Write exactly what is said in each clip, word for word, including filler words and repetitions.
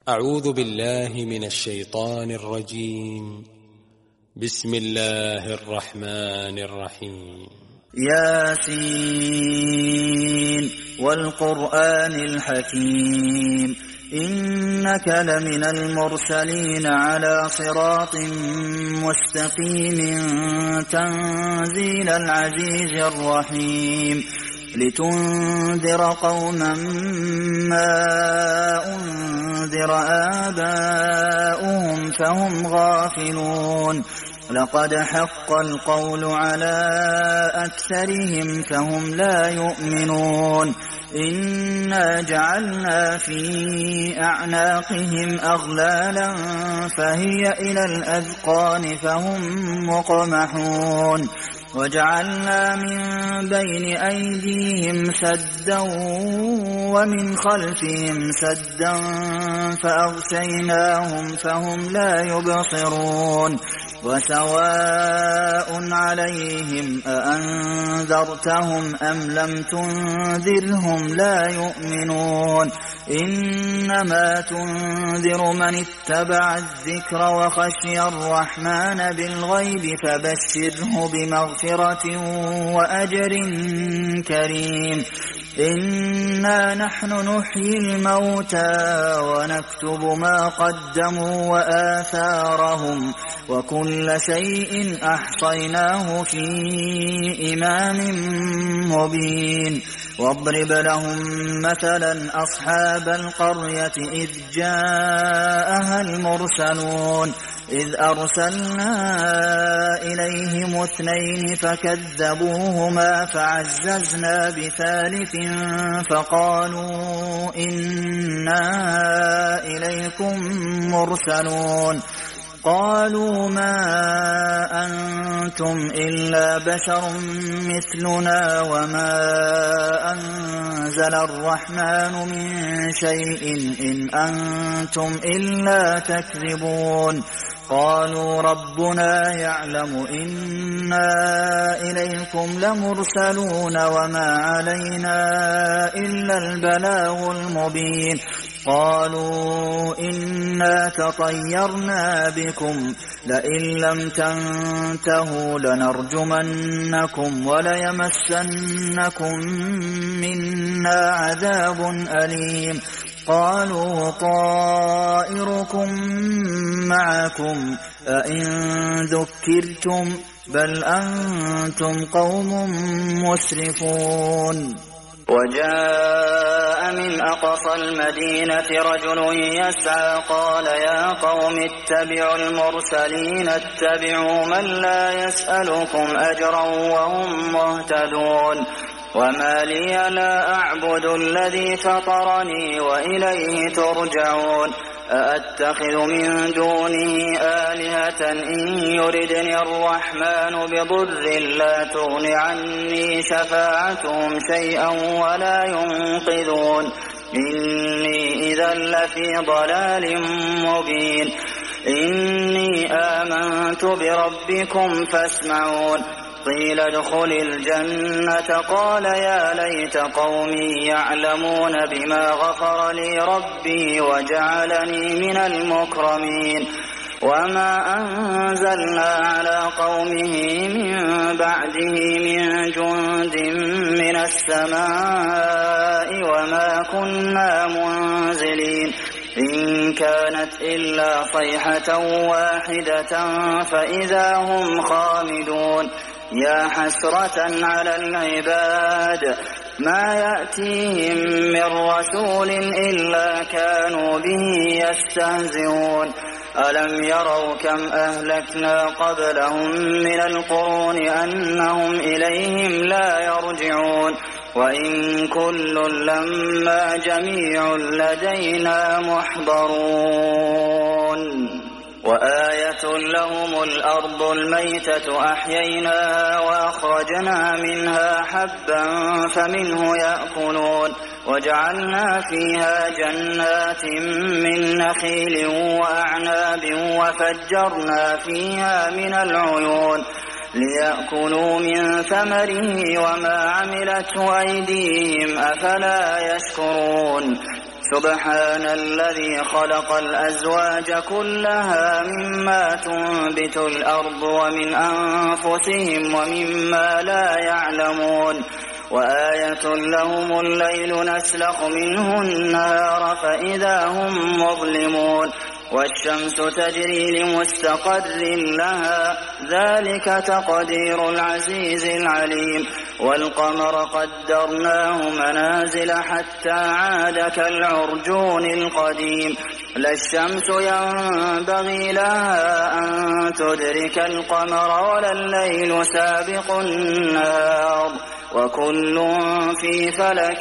أعوذ بالله من الشيطان الرجيم. بسم الله الرحمن الرحيم. ياسين والقرآن الحكيم إنك لمن المرسلين على صراط مستقيم تنزيل العزيز الرحيم لتنذر قوما ما أنذر آباؤهم فهم غافلون لقد حق القول على أكثرهم فهم لا يؤمنون إنا جعلنا في أعناقهم أغلالا فهي إلى الأذقان فهم مقمحون وجعلنا من بين أيديهم سدا ومن خلفهم سدا فأغشيناهم فهم لا يبصرون وسواء عليهم أأنذرتهم أم لم تنذرهم لا يؤمنون إنما تنذر من اتبع الذكر وخشي الرحمن بالغيب فبشره بمغفرة وأجر كريم إنا نحن نحيي الموتى ونكتب ما قدموا وآثارهم وكل شيء أحصيناه في إمام مبين واضرب لهم مثلا أصحاب القرية إذ جاءها المرسلون إذ أرسلنا إليهم اثنين فكذبوهما فعززنا بثالث فقالوا إنا إليكم مرسلون قالوا ما أنتم إلا بشر مثلنا وما أنزل الرحمن من شيء إن أنتم إلا تكذبون قالوا ربنا يعلم إنا إليكم لمرسلون وما علينا إلا البلاغ المبين قالوا إنا تطيرنا بكم لئن لم تنتهوا لنرجمنكم وليمسنكم منا عذاب أليم قالوا طائركم معكم أئن ذكرتم بل أنتم قوم مسرفون وجاء من أقصى المدينة رجل يسعى قال يا قوم اتبعوا المرسلين اتبعوا من لا يسألكم أجرا وهم مهتدون وما لي لا أعبد الذي فطرني وإليه ترجعون أأتخذ من دونه آلهة إن يردني الرحمن بضر لا تغن عني شفاعتهم شيئا ولا ينقذون إني إذا لفي ضلال مبين إني آمنت بربكم فاسمعون قيل ادخل الجنة قال يا ليت قومي يعلمون بما غفر لي ربي وجعلني من المكرمين وما أنزلنا على قومه من بعده من جند من السماء وما كنا منزلين إن كانت إلا صيحة واحدة فإذا هم خامدون يا حسرة على العباد ما يأتيهم من رسول إلا كانوا به يستهزئون ألم يروا كم أهلكنا قبلهم من القرون أنهم إليهم لا يرجعون وإن كل لما جميع لدينا محضرون وآية لهم الأرض الميتة أحييناها وأخرجنا منها حبا فمنه يأكلون وجعلنا فيها جنات من نخيل وأعناب وفجرنا فيها من العيون ليأكلوا من ثمره وما عملته أيديهم أفلا يشكرون سبحان الذي خلق الأزواج كلها مما تنبت الأرض ومن أنفسهم ومما لا يعلمون وآية لهم الليل نسلخ منه النهار فإذا هم مظلمون والشمس تجري لمستقر لها ذلك تقدير العزيز العليم والقمر قدرناه منازل حتى عاد كالعرجون القديم لا الشمس ينبغي لها أن تدرك القمر ولا الليل سابق النهار وكل في فلك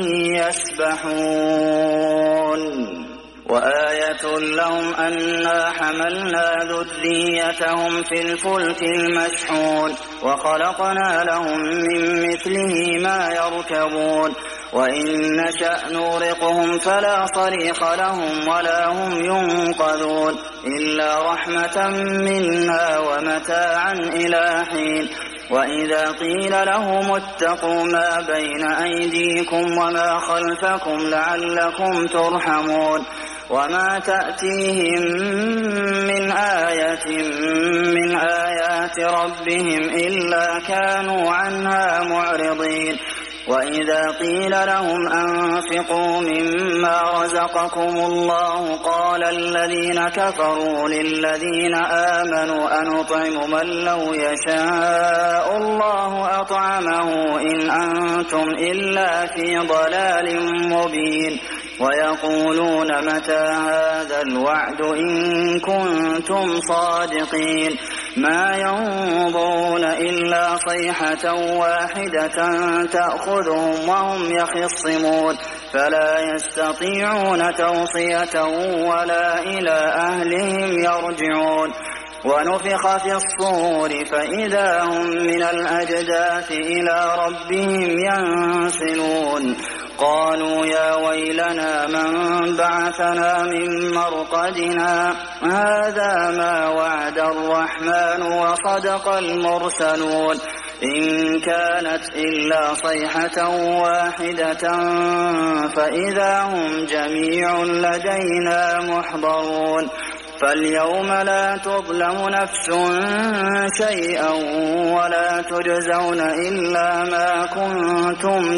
يسبحون وآية لهم أنا حملنا ذريتهم في الفلك المشحون وخلقنا لهم من مثله ما يركبون وإن نشأ نغرقهم فلا صريخ لهم ولا هم ينقذون إلا رحمة منا ومتاعا إلى حين وإذا قيل لهم اتقوا ما بين أيديكم وما خلفكم لعلكم ترحمون وما تأتيهم من آية من آيات ربهم إلا كانوا عنها معرضين وإذا قيل لهم أنفقوا مما رزقكم الله قال الذين كفروا للذين آمنوا أنطعم من لو يشاء الله أطعمه إن أنتم إلا في ضلال مبين ويقولون متى هذا الوعد إن كنتم صادقين ما ينظرون إلا صيحة واحدة تأخذهم وهم يخصمون فلا يستطيعون توصية ولا إلى أهلهم يرجعون ونفخ في الصور فإذا هم من الأجداث إلى ربهم ينسلون قالوا يا ويلنا من بعثنا من مرقدنا هذا ما وعد الرحمن وصدق المرسلون إن كانت إلا صيحة واحدة فإذا هم جميع لدينا محضرون فاليوم لا تظلم نفس شيئا ولا تجزون إلا ما كنتم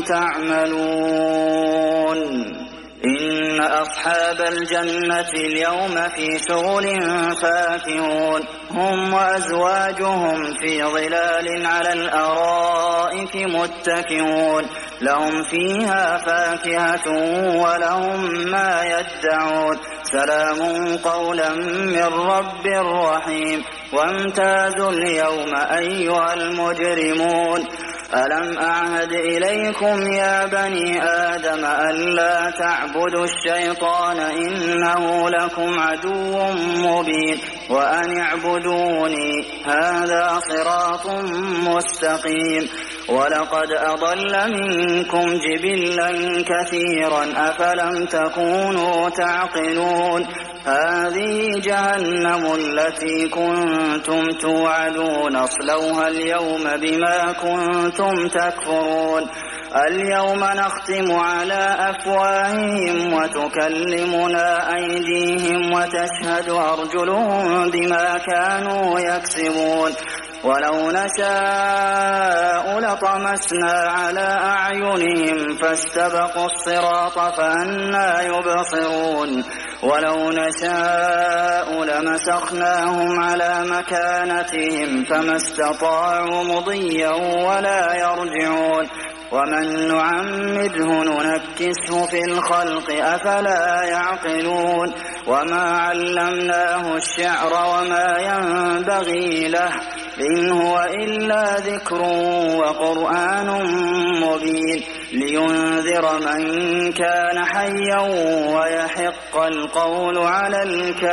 تعملون إن أصحاب الجنة اليوم في شغل فاكهون هم وأزواجهم في ظلال على الأرائك متكئون لهم فيها فاكهة ولهم ما يدعون سلام قولا من رب رحيم وامتازوا اليوم أيها المجرمون ألم أعهد إليكم يا بني آدم ألا تعبدوا الشيطان إنه لكم عدو مبين وأن اعبدوني هذا صراط مستقيم ولقد أضل منكم جبلا كثيرا أفلم تكونوا تعقلون هذه جهنم التي كنتم توعدون اصلوها اليوم بما كنتم تكفرون اليوم نختم على أفواههم وتكلمنا أيديهم وتشهد أرجلهم بما كانوا يكسبون ولو نشاء لطمسنا على أعينهم فاستبقوا الصراط فأنى يبصرون ولو نشاء لمسخناهم على مكانتهم فما استطاعوا مضيا ولا يرجعون ومن نعمده ننكسه في الخلق أفلا يعقلون وما علمناه الشعر وما ينبغي له إن هو إلا ذكر وقرآن مبين لينذر من كان حيا ويحق القول على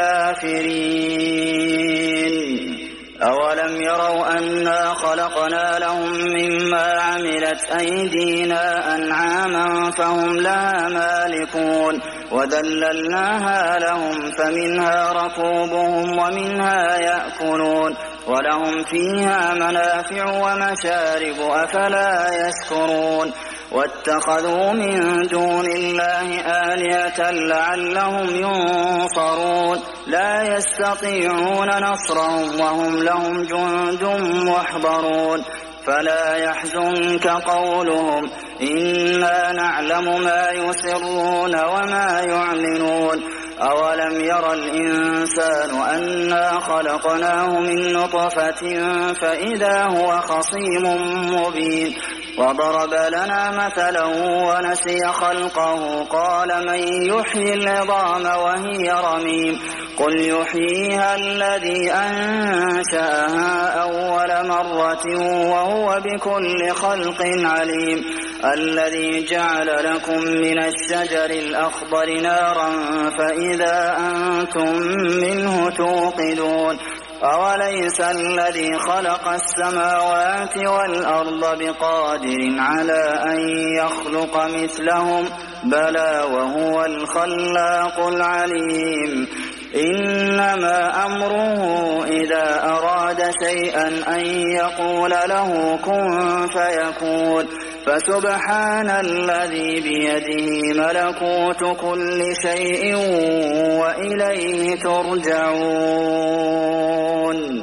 الكافرين أولم يروا أنا خلقنا لهم مما عملت أيدينا أنعاما فهم لها مالكون وذللناها لهم فمنها ركوبهم ومنها يأكلون ولهم فيها منافع ومشارب أفلا يشكرون واتخذوا من دون الله آلهة لعلهم ينصرون لا يستطيعون نصرهم وهم لهم جند محضرون فلا يحزنك قولهم إنا نعلم ما يسرون وما يعلنون أولم ير الإنسان أنا خلقناه من نطفة فإذا هو خصيم مبين وضرب لنا مثلا ونسي خلقه قال من يحيي العظام وهي رميم قل يحييها الذي أنشأها أول مرة وهو بكل خلق عليم الذي جعل لكم من الشجر الأخضر نارا فإذا أنتم منه توقدون أوليس الذي خلق السماوات والأرض بقادر على أن يخلق مثلهم بلى وهو الخلاق العليم إنما أمره إذا أراد شيئا أن يقول له كن فيكون فسبحان الذي بيده ملكوت كل شيء وإليه ترجعون